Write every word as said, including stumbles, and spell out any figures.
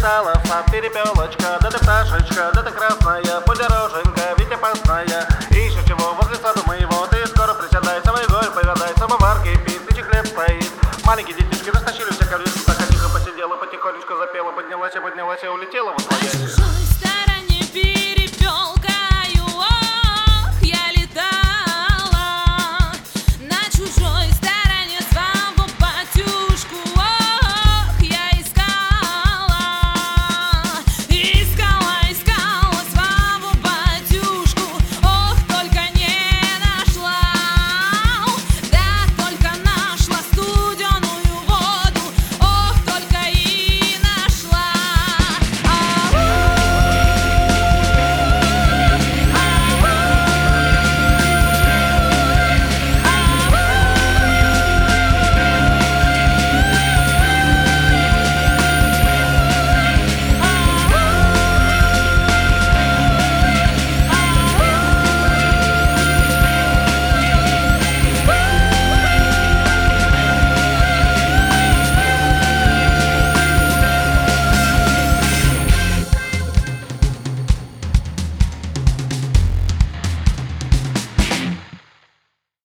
Прилетала в сад перепелочка, да ты пташечка, да ты красная, пудероженька, ведь опасная. Ищешь чего возле сада моего, ты скоро присядай, самый горь повидай, самовар кипит, тысячи хлеб стоит. Маленькие детишки растащили все ковришки, так тихо посидела, потихонечку запела, поднялась, поднялась и улетела в На чужой стороне бит.